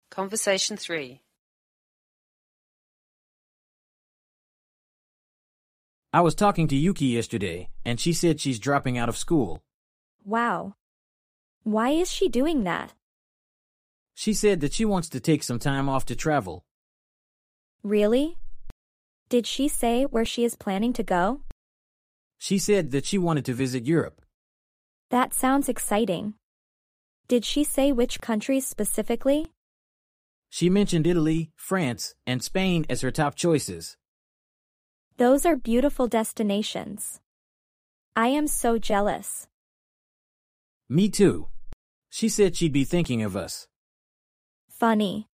Conversation 3. I was talking to Yuki yesterday, and she said she's dropping out of school. Wow. Why is she doing that? She said that she wants to take some time off to travel. Really? Did she say where she is planning to go? She said that she wanted to visit Europe. That sounds exciting. Did she say which countries specifically? She mentioned Italy, France, and Spain as her top choices. Those are beautiful destinations. I am so jealous. Me too. She said she'd be thinking of us. Funny.